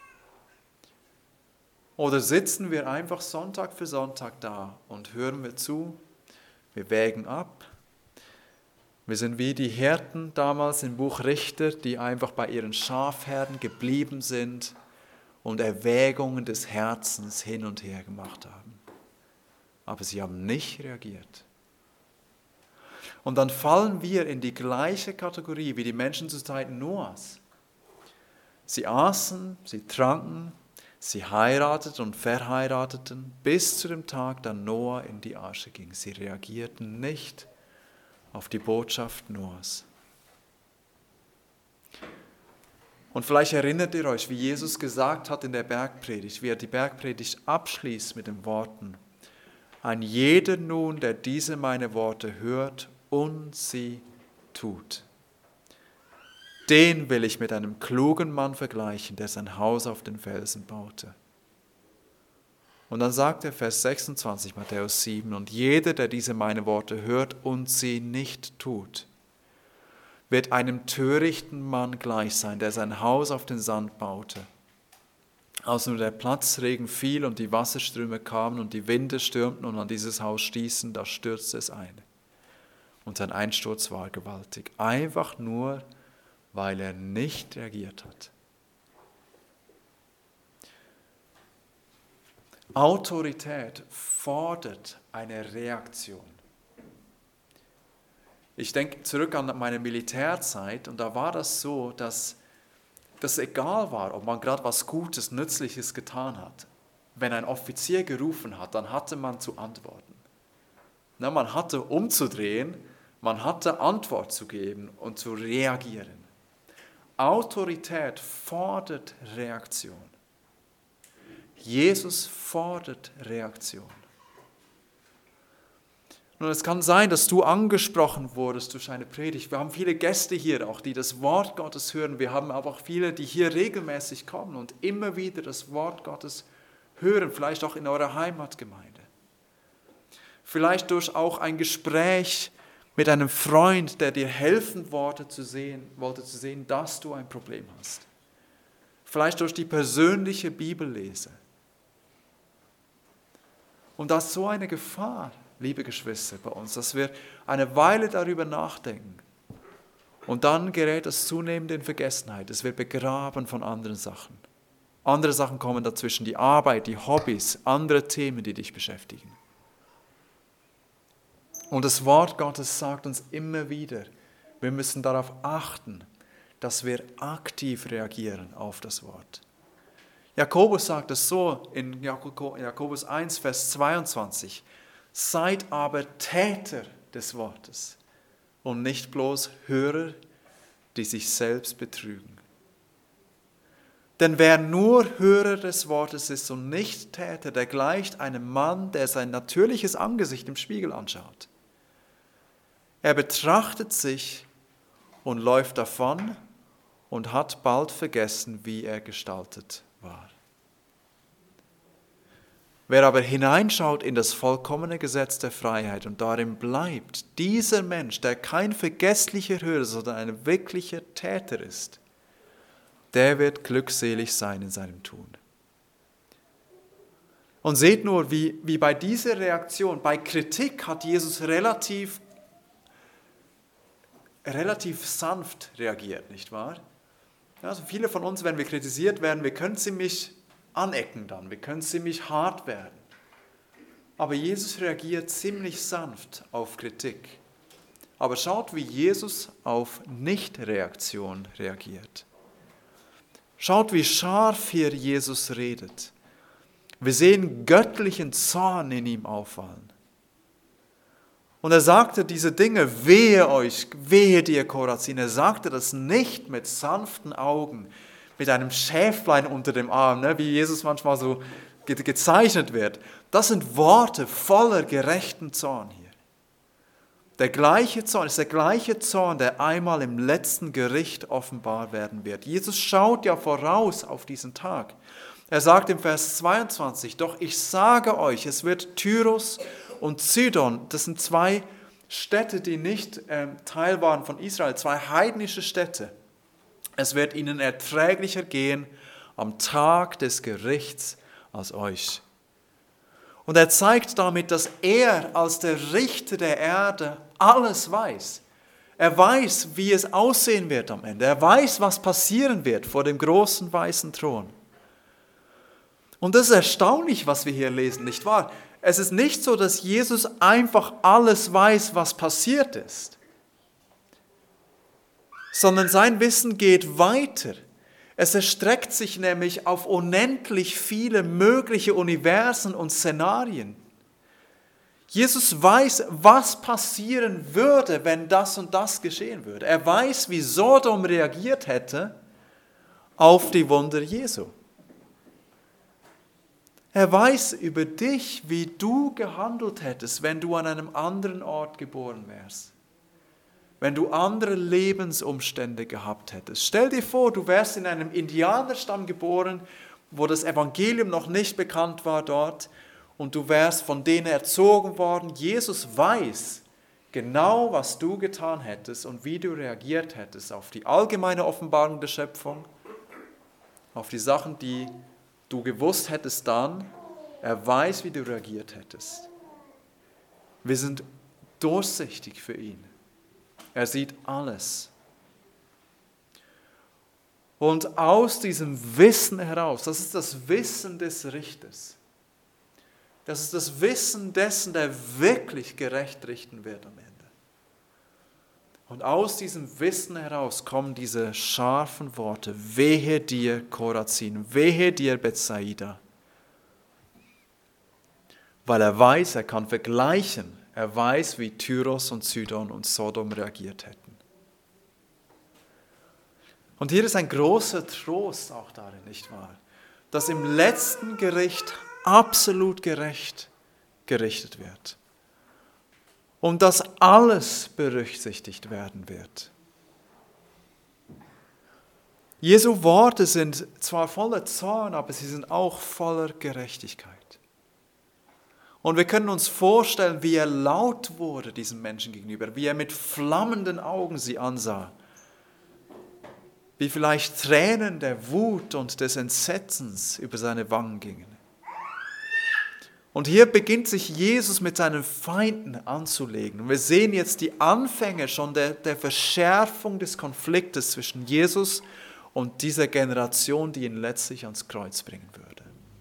Oder sitzen wir einfach Sonntag für Sonntag da und hören wir zu, wir wägen ab? Wir sind wie die Hirten damals im Buch Richter, die einfach bei ihren Schafherden geblieben sind und Erwägungen des Herzens hin und her gemacht haben. Aber sie haben nicht reagiert. Und dann fallen wir in die gleiche Kategorie wie die Menschen zur Zeit Noahs. Sie aßen, sie tranken, sie heirateten und verheirateten, bis zu dem Tag, da Noah in die Arche ging. Sie reagierten nicht auf die Botschaft Noahs. Und vielleicht erinnert ihr euch, wie Jesus gesagt hat in der Bergpredigt, wie er die Bergpredigt abschließt mit den Worten: Ein jeder nun, der diese meine Worte hört und sie tut, den will ich mit einem klugen Mann vergleichen, der sein Haus auf den Felsen baute. Und dann sagt er, Vers sechsundzwanzig, Matthäus sieben, und jeder, der diese meine Worte hört und sie nicht tut, wird einem törichten Mann gleich sein, der sein Haus auf den Sand baute. Als nur der Platzregen fiel und die Wasserströme kamen und die Winde stürmten und an dieses Haus stießen, da stürzte es ein. Und sein Einsturz war gewaltig, einfach nur, weil er nicht reagiert hat. Autorität fordert eine Reaktion. Ich denke zurück an meine Militärzeit und da war das so, dass das egal war, ob man gerade was Gutes, Nützliches getan hat. Wenn ein Offizier gerufen hat, dann hatte man zu antworten. Na, man hatte umzudrehen, man hatte Antwort zu geben und zu reagieren. Autorität fordert Reaktion. Jesus fordert Reaktion. Und es kann sein, dass du angesprochen wurdest durch eine Predigt. Wir haben viele Gäste hier auch, die das Wort Gottes hören. Wir haben aber auch viele, die hier regelmäßig kommen und immer wieder das Wort Gottes hören, vielleicht auch in eurer Heimatgemeinde. Vielleicht durch auch ein Gespräch mit einem Freund, der dir helfen wollte zu sehen, wollte zu sehen, dass du ein Problem hast. Vielleicht durch die persönliche Bibellese. Und das ist so eine Gefahr, liebe Geschwister, bei uns, dass wir eine Weile darüber nachdenken. Und dann gerät es zunehmend in Vergessenheit. Es wird begraben von anderen Sachen. Andere Sachen kommen dazwischen, die Arbeit, die Hobbys, andere Themen, die dich beschäftigen. Und das Wort Gottes sagt uns immer wieder, wir müssen darauf achten, dass wir aktiv reagieren auf das Wort. Jakobus sagt es so in Jakobus eins, Vers zweiundzwanzig. Seid aber Täter des Wortes und nicht bloß Hörer, die sich selbst betrügen. Denn wer nur Hörer des Wortes ist und nicht Täter, der gleicht einem Mann, der sein natürliches Angesicht im Spiegel anschaut. Er betrachtet sich und läuft davon und hat bald vergessen, wie er gestaltet war. Wer aber hineinschaut in das vollkommene Gesetz der Freiheit und darin bleibt, dieser Mensch, der kein vergesslicher Hörer, sondern ein wirklicher Täter ist, der wird glückselig sein in seinem Tun. Und seht nur, wie, wie bei dieser Reaktion, bei Kritik hat Jesus relativ, relativ sanft reagiert, nicht wahr? Also viele von uns, wenn wir kritisiert werden, wir können ziemlich anecken dann, wir können ziemlich hart werden. Aber Jesus reagiert ziemlich sanft auf Kritik. Aber schaut, wie Jesus auf Nichtreaktion reagiert. Schaut, wie scharf hier Jesus redet. Wir sehen göttlichen Zorn in ihm auffallen. Und er sagte diese Dinge, wehe euch, wehe dir, Chorazin. Er sagte das nicht mit sanften Augen, mit einem Schäflein unter dem Arm, ne, wie Jesus manchmal so ge- gezeichnet wird. Das sind Worte voller gerechten Zorn hier. Der gleiche Zorn ist der gleiche Zorn, der einmal im letzten Gericht offenbar werden wird. Jesus schaut ja voraus auf diesen Tag. Er sagt im Vers zweiundzwanzig, doch ich sage euch, es wird Tyros und Zidon, das sind zwei Städte, die nicht ähm, Teil waren von Israel, zwei heidnische Städte. Es wird ihnen erträglicher gehen am Tag des Gerichts als euch. Und er zeigt damit, dass er als der Richter der Erde alles weiß. Er weiß, wie es aussehen wird am Ende. Er weiß, was passieren wird vor dem großen weißen Thron. Und das ist erstaunlich, was wir hier lesen, nicht wahr? Es ist nicht so, dass Jesus einfach alles weiß, was passiert ist, sondern sein Wissen geht weiter. Es erstreckt sich nämlich auf unendlich viele mögliche Universen und Szenarien. Jesus weiß, was passieren würde, wenn das und das geschehen würde. Er weiß, wie Sodom reagiert hätte auf die Wunder Jesu. Er weiß über dich, wie du gehandelt hättest, wenn du an einem anderen Ort geboren wärst. Wenn du andere Lebensumstände gehabt hättest. Stell dir vor, du wärst in einem Indianerstamm geboren, wo das Evangelium noch nicht bekannt war dort, und du wärst von denen erzogen worden. Jesus weiß genau, was du getan hättest und wie du reagiert hättest auf die allgemeine Offenbarung der Schöpfung, auf die Sachen, die du gewusst hättest dann. Er weiß, wie du reagiert hättest. Wir sind durchsichtig für ihn. Er sieht alles. Und aus diesem Wissen heraus, das ist das Wissen des Richters, das ist das Wissen dessen, der wirklich gerecht richten wird am Ende. Und aus diesem Wissen heraus kommen diese scharfen Worte, wehe dir, Chorazin, wehe dir, Bethsaida. Weil er weiß, er kann vergleichen, er weiß, wie Tyros und Zidon und Sodom reagiert hätten. Und hier ist ein großer Trost auch darin, nicht wahr? Dass im letzten Gericht absolut gerecht gerichtet wird. Und dass alles berücksichtigt werden wird. Jesu Worte sind zwar voller Zorn, aber sie sind auch voller Gerechtigkeit. Und wir können uns vorstellen, wie er laut wurde diesen Menschen gegenüber, wie er mit flammenden Augen sie ansah, wie vielleicht Tränen der Wut und des Entsetzens über seine Wangen gingen. Und hier beginnt sich Jesus mit seinen Feinden anzulegen. Und wir sehen jetzt die Anfänge schon der, der Verschärfung des Konfliktes zwischen Jesus und dieser Generation, die ihn letztlich ans Kreuz bringen würde.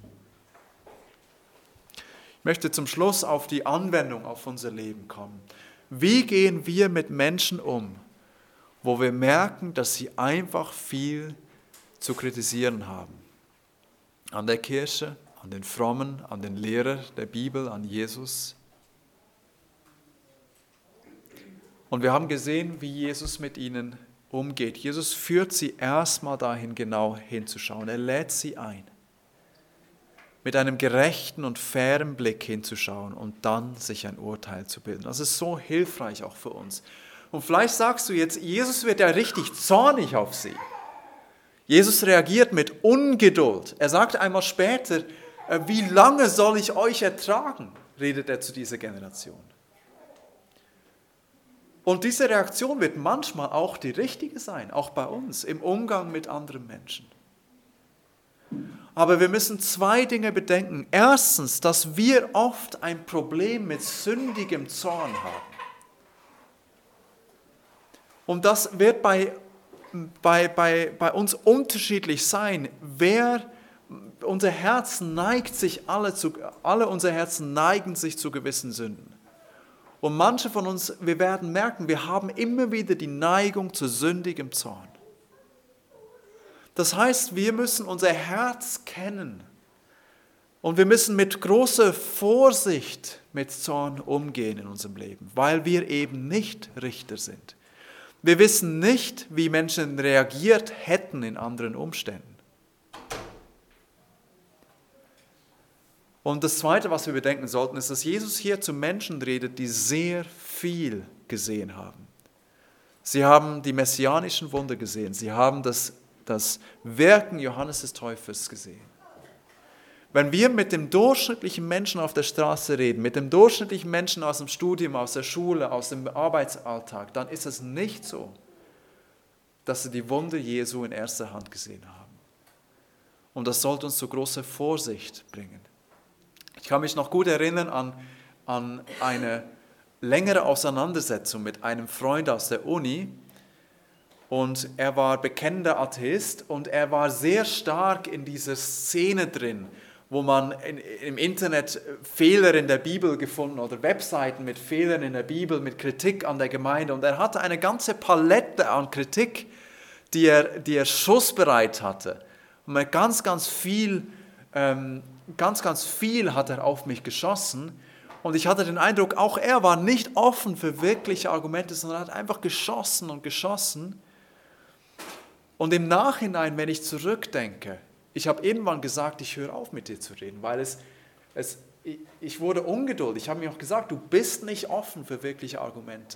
Ich möchte zum Schluss auf die Anwendung auf unser Leben kommen. Wie gehen wir mit Menschen um, wo wir merken, dass sie einfach viel zu kritisieren haben? an der Kirche, an den Frommen, an den Lehrer der Bibel, an Jesus. Und wir haben gesehen, wie Jesus mit ihnen umgeht. Jesus führt sie erstmal dahin, genau hinzuschauen. Er lädt sie ein, mit einem gerechten und fairen Blick hinzuschauen und dann sich ein Urteil zu bilden. Das ist so hilfreich auch für uns. Und vielleicht sagst du jetzt, Jesus wird ja richtig zornig auf sie. Jesus reagiert mit Ungeduld. Er sagt einmal später, wie lange soll ich euch ertragen, redet er zu dieser Generation. Und diese Reaktion wird manchmal auch die richtige sein, auch bei uns, im Umgang mit anderen Menschen. Aber wir müssen zwei Dinge bedenken. Erstens, dass wir oft ein Problem mit sündigem Zorn haben. Und das wird bei, bei, bei, bei uns unterschiedlich sein. Wer, unser Herz neigt sich alle, zu, alle unsere Herzen neigen sich zu gewissen Sünden. Und manche von uns, wir werden merken, wir haben immer wieder die Neigung zu sündigem Zorn. Das heißt, wir müssen unser Herz kennen und wir müssen mit großer Vorsicht mit Zorn umgehen in unserem Leben, weil wir eben nicht Richter sind. Wir wissen nicht, wie Menschen reagiert hätten in anderen Umständen. Und das Zweite, was wir bedenken sollten, ist, dass Jesus hier zu Menschen redet, die sehr viel gesehen haben. Sie haben die messianischen Wunder gesehen. Sie haben das, das Wirken Johannes des Täufers gesehen. Wenn wir mit dem durchschnittlichen Menschen auf der Straße reden, mit dem durchschnittlichen Menschen aus dem Studium, aus der Schule, aus dem Arbeitsalltag, dann ist es nicht so, dass sie die Wunder Jesu in erster Hand gesehen haben. Und das sollte uns zu großer Vorsicht bringen. Ich kann mich noch gut erinnern an, an eine längere Auseinandersetzung mit einem Freund aus der Uni. Und er war bekennender Atheist und er war sehr stark in dieser Szene drin, wo man in, im Internet Fehler in der Bibel gefunden oder Webseiten mit Fehlern in der Bibel, mit Kritik an der Gemeinde. Und er hatte eine ganze Palette an Kritik, die er, die er schussbereit hatte. Und mit ganz, ganz viel... Ähm, Ganz, ganz viel hat er auf mich geschossen und ich hatte den Eindruck, auch er war nicht offen für wirkliche Argumente, sondern hat einfach geschossen und geschossen. Und im Nachhinein, wenn ich zurückdenke, ich habe irgendwann gesagt, ich höre auf mit dir zu reden, weil es, es, ich wurde ungeduldig. Ich habe mir auch gesagt, du bist nicht offen für wirkliche Argumente.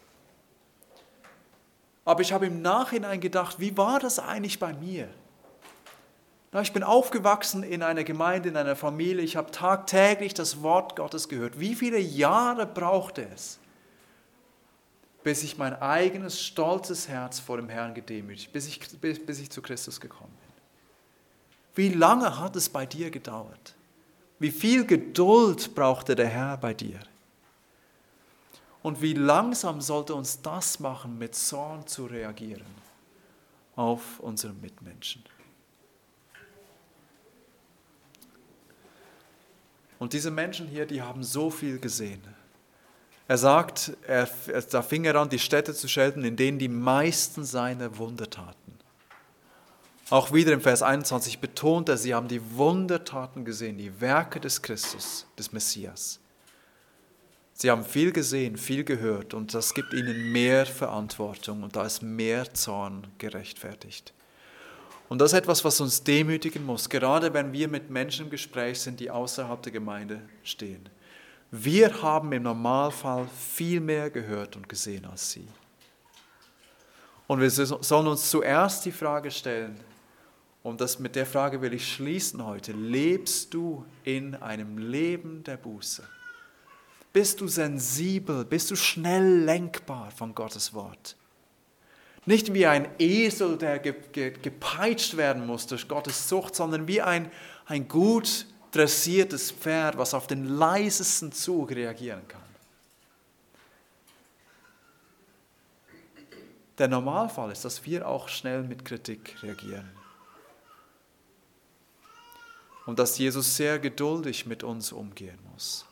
Aber ich habe im Nachhinein gedacht, wie war das eigentlich bei mir? Ich bin aufgewachsen in einer Gemeinde, in einer Familie. Ich habe tagtäglich das Wort Gottes gehört. Wie viele Jahre brauchte es, bis ich mein eigenes stolzes Herz vor dem Herrn gedemütigt, bis ich, bis, bis ich zu Christus gekommen bin? Wie lange hat es bei dir gedauert? Wie viel Geduld brauchte der Herr bei dir? Und wie langsam sollte uns das machen, mit Zorn zu reagieren auf unsere Mitmenschen? Und diese Menschen hier, die haben so viel gesehen. Er sagt, er, da fing er an, die Städte zu schelten, in denen die meisten seiner Wunder taten. Auch wieder im Vers einundzwanzig betont er, sie haben die Wundertaten gesehen, die Werke des Christus, des Messias. Sie haben viel gesehen, viel gehört und das gibt ihnen mehr Verantwortung und da ist mehr Zorn gerechtfertigt. Und das ist etwas, was uns demütigen muss, gerade wenn wir mit Menschen im Gespräch sind, die außerhalb der Gemeinde stehen. Wir haben im Normalfall viel mehr gehört und gesehen als sie. Und wir sollen uns zuerst die Frage stellen, und das, mit der Frage will ich schließen heute, lebst du in einem Leben der Buße? Bist du sensibel, bist du schnell lenkbar von Gottes Wort? Nicht wie ein Esel, der ge, ge, gepeitscht werden muss durch Gottes Zucht, sondern wie ein, ein gut dressiertes Pferd, was auf den leisesten Zug reagieren kann. Der Normalfall ist, dass wir auch schnell mit Kritik reagieren. Und dass Jesus sehr geduldig mit uns umgehen muss.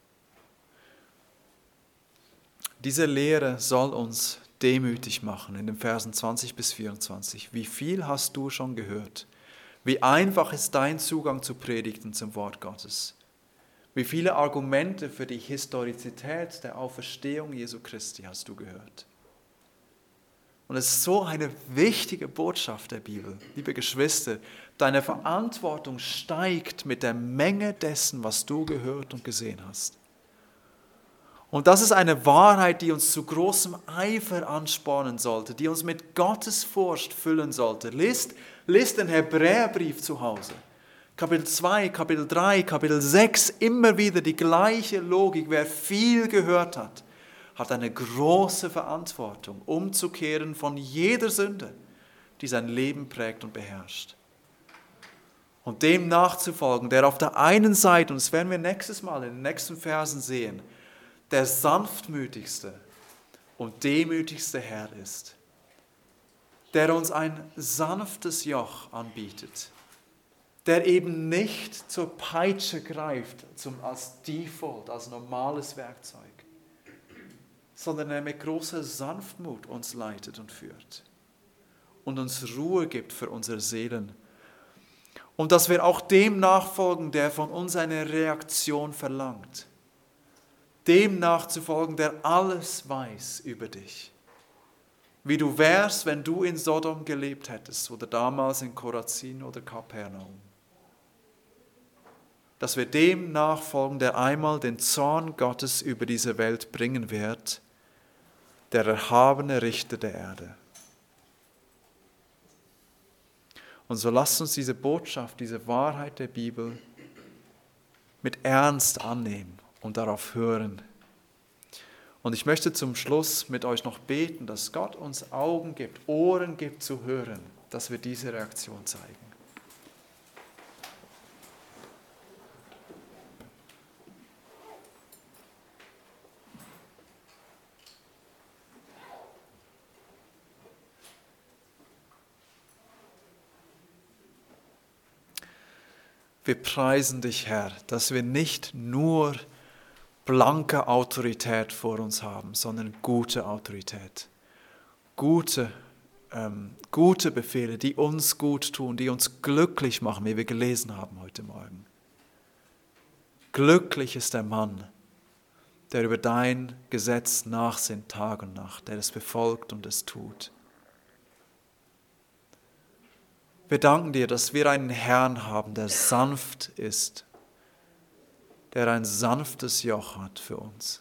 Diese Lehre soll uns demütig machen in den Versen zwanzig bis vierundzwanzig. Wie viel hast du schon gehört? Wie einfach ist dein Zugang zu Predigten zum Wort Gottes? Wie viele Argumente für die Historizität der Auferstehung Jesu Christi hast du gehört? Und es ist so eine wichtige Botschaft der Bibel. Liebe Geschwister, deine Verantwortung steigt mit der Menge dessen, was du gehört und gesehen hast. Und das ist eine Wahrheit, die uns zu großem Eifer anspornen sollte, die uns mit Gottesfurcht füllen sollte. Lest, lest den Hebräerbrief zu Hause. Kapitel zwei, Kapitel drei, Kapitel sechs, immer wieder die gleiche Logik. Wer viel gehört hat, hat eine große Verantwortung, umzukehren von jeder Sünde, die sein Leben prägt und beherrscht. Und dem nachzufolgen, der auf der einen Seite, und das werden wir nächstes Mal in den nächsten Versen sehen, der sanftmütigste und demütigste Herr ist, der uns ein sanftes Joch anbietet, der eben nicht zur Peitsche greift, zum, als Default, als normales Werkzeug, sondern der mit großer Sanftmut uns leitet und führt und uns Ruhe gibt für unsere Seelen. Und dass wir auch dem nachfolgen, der von uns eine Reaktion verlangt. Dem nachzufolgen, der alles weiß über dich. Wie du wärst, wenn du in Sodom gelebt hättest oder damals in Chorazin oder Kapernaum. Dass wir dem nachfolgen, der einmal den Zorn Gottes über diese Welt bringen wird, der erhabene Richter der Erde. Und so lasst uns diese Botschaft, diese Wahrheit der Bibel mit Ernst annehmen und darauf hören. Und ich möchte zum Schluss mit euch noch beten, dass Gott uns Augen gibt, Ohren gibt zu hören, dass wir diese Reaktion zeigen. Wir preisen dich, Herr, dass wir nicht nur blanke Autorität vor uns haben, sondern gute Autorität. Gute, ähm, gute Befehle, die uns gut tun, die uns glücklich machen, wie wir gelesen haben heute Morgen. Glücklich ist der Mann, der über dein Gesetz nachsinnt Tag und Nacht, der es befolgt und es tut. Wir danken dir, dass wir einen Herrn haben, der sanft ist, der ein sanftes Joch hat für uns.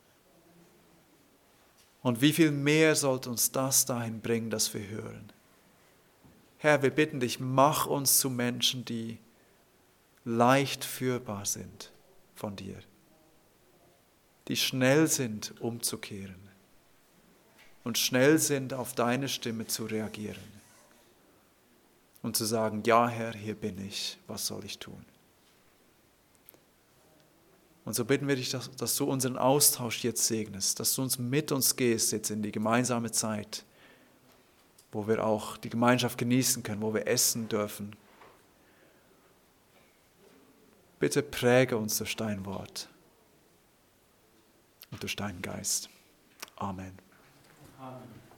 Und wie viel mehr sollte uns das dahin bringen, dass wir hören. Herr, wir bitten dich, mach uns zu Menschen, die leicht führbar sind von dir, die schnell sind, umzukehren und schnell sind, auf deine Stimme zu reagieren. Und zu sagen, ja Herr, hier bin ich, was soll ich tun? Und so bitten wir dich, dass, dass du unseren Austausch jetzt segnest, dass du uns mit uns gehst jetzt in die gemeinsame Zeit, wo wir auch die Gemeinschaft genießen können, wo wir essen dürfen. Bitte präge uns durch dein Wort und durch deinen Geist. Amen. Amen.